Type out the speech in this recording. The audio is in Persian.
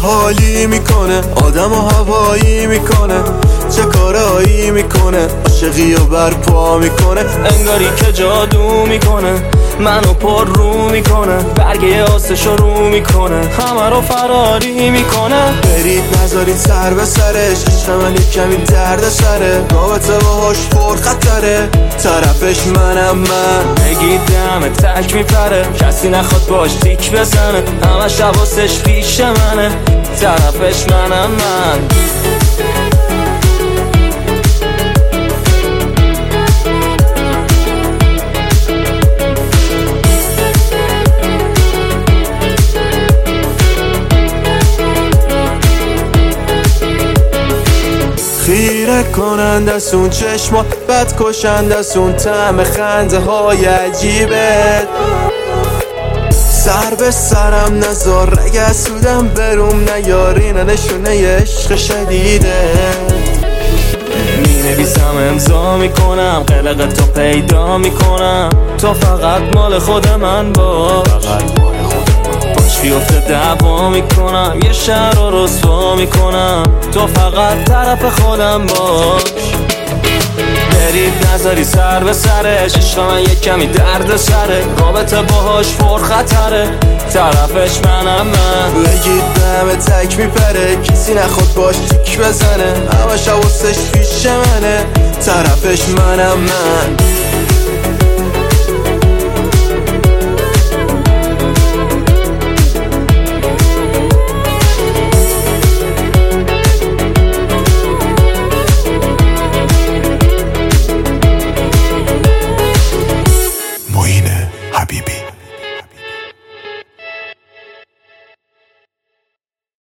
حالی میکنه، آدم و هوایی میکنه، چه کارایی میکنه، عاشقی و برپا میکنه، انگاری که جادو میکنه، منو پر رو میکنه، برگه آسشو رو میکنه، همه رو فراری میکنه. برید نذارید سر به سرش، عشق من یک کمی درد سره، رابطه باهاش پر خطره، طرفش منم من. بگید دمه تک میپره، کسی نخواد باش تیک بزنه، همه شباسش پیش منه، طرفش منم من. خیره کنند از اون چشما، بد کشند از اون طعم خنده های عجیبه، سر به سرم نزار اگه سودم بروم نیارین، نشونه عشق شدیده. می نویسم امضا میکنم، قلق تو پیدا میکنم، تو فقط مال خود من باش، باش بیفته دعوا میکنم، یه شهر رو رسوا میکنم، تو فقط طرف خودم باش. برید نذاری سر به سرش، عشق من یک کمی درد سره، رابطه باهاش پر خطره، طرفش منم من. بگید دمه تک میپره، کسی نخواد باش تیک بزنه، همه شواسش پیش منه، طرفش منم من.